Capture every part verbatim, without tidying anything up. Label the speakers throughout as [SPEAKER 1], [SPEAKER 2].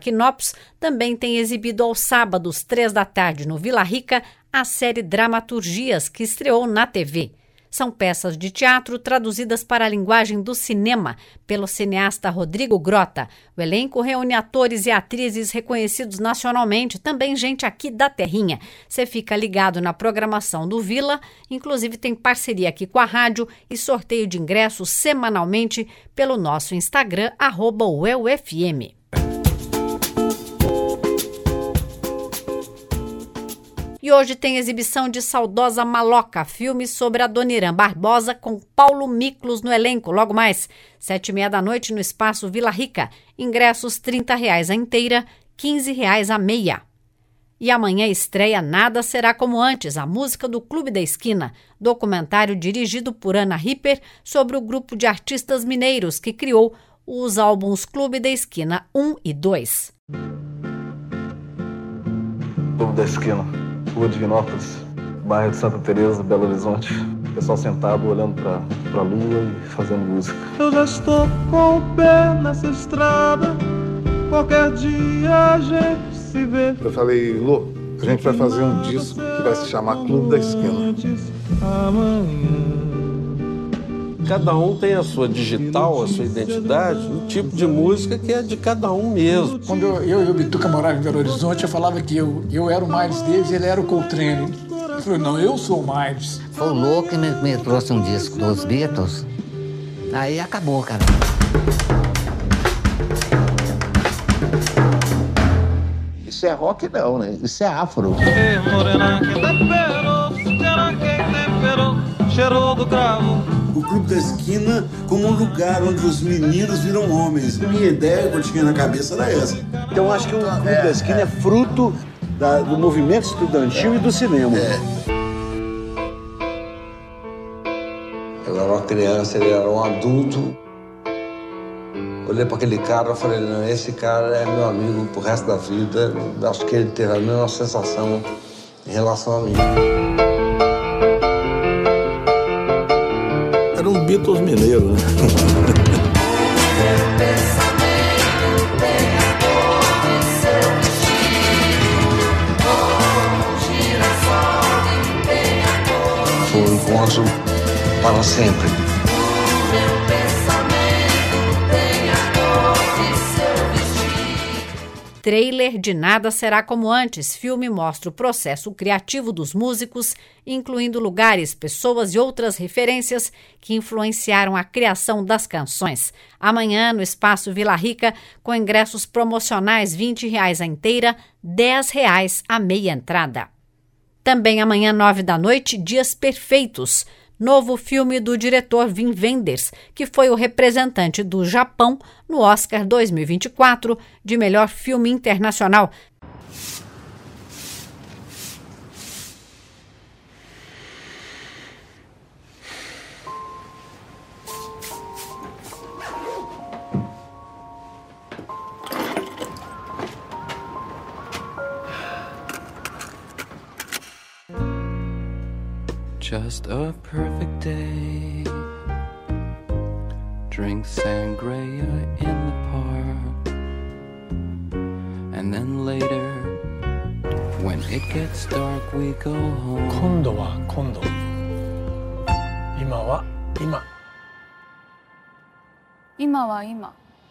[SPEAKER 1] Aquinópolis também tem exibido aos sábados, três da tarde, no Vila Rica, a série Dramaturgias, que estreou na T V. São peças de teatro traduzidas para a linguagem do cinema pelo cineasta Rodrigo Grota. O elenco reúne atores e atrizes reconhecidos nacionalmente, também gente aqui da terrinha. Você fica ligado na programação do Vila, inclusive tem parceria aqui com a rádio e sorteio de ingressos semanalmente pelo nosso Instagram, arroba U E L F M. E hoje tem exibição de Saudosa Maloca, filme sobre a Dona Irã Barbosa, com Paulo Miklos no elenco. Logo mais, sete e meia da noite, no Espaço Vila Rica. Ingressos trinta reais a inteira, quinze reais a meia. E amanhã estreia Nada Será Como Antes, a música do Clube da Esquina, documentário dirigido por Ana Ripper sobre o grupo de artistas mineiros que criou os álbuns Clube da Esquina um e dois.
[SPEAKER 2] Clube da Esquina. Rua Divinópolis, bairro de Santa Teresa, Belo Horizonte. O pessoal sentado, olhando pra, pra lua e fazendo música.
[SPEAKER 3] Eu já estou com o pé nessa estrada, qualquer dia a gente se vê.
[SPEAKER 4] Eu falei, Lô, a gente vai fazer um disco que vai se chamar Clube da Esquina.
[SPEAKER 5] Cada um tem a sua digital, a sua identidade, um tipo de música que é de cada um mesmo.
[SPEAKER 6] Quando eu, eu e o Bituca morávamos em Belo Horizonte, eu falava que eu, eu era o Miles deles e ele era o Coltrane. Ele falou, não, eu sou o Miles.
[SPEAKER 7] Foi o Lô que me, me trouxe um disco dos Beatles, aí acabou, cara.
[SPEAKER 8] Isso é rock não, né? Isso é afro.
[SPEAKER 3] Cheiro do cravo.
[SPEAKER 9] O Clube da Esquina como um lugar onde os meninos viram homens. A minha ideia, quando tinha na cabeça, era essa.
[SPEAKER 10] Então, acho que o Clube é, da Esquina é, é fruto da, do movimento estudantil e do cinema.
[SPEAKER 9] É.
[SPEAKER 11] Eu era uma criança, ele era um adulto. Olhei para aquele cara e falei, não, esse cara é meu amigo pro resto da vida. Acho que ele teve a mesma sensação em relação a mim.
[SPEAKER 2] Era um Beatles mineiro, né?
[SPEAKER 11] Foi um encontro para sempre.
[SPEAKER 1] Trailer de Nada Será Como Antes. Filme mostra o processo criativo dos músicos, incluindo lugares, pessoas e outras referências que influenciaram a criação das canções. Amanhã, no Espaço Vila Rica, com ingressos promocionais vinte reais a inteira, dez reais a meia entrada. Também amanhã, nove da noite, Dias Perfeitos. Novo filme do diretor Wim Wenders, que foi o representante do Japão no Oscar dois mil e vinte e quatro de melhor filme internacional.
[SPEAKER 12] Just a perfect day. Drink sangria in the park. And then later, when it gets dark, we go home.
[SPEAKER 6] 今度は今度。今は今。
[SPEAKER 13] 今は今。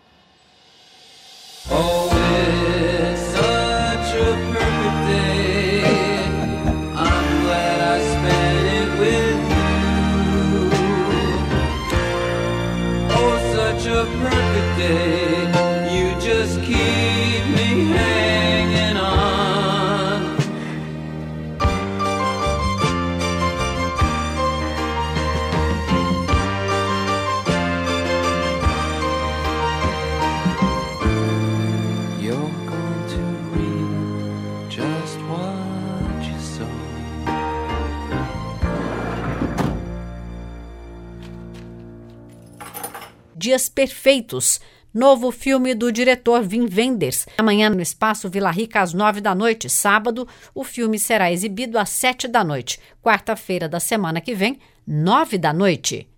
[SPEAKER 12] Oh, it's such a perfect day. I'm glad I spent it with you. Oh, such a perfect day. You just keep me hanging on. You're going to reap just what you sow.
[SPEAKER 1] Dias Perfeitos, novo filme do diretor Wim Wenders. Amanhã no Espaço Vila Rica às nove da noite. Sábado, o filme será exibido às sete da noite. Quarta-feira da semana que vem, nove da noite.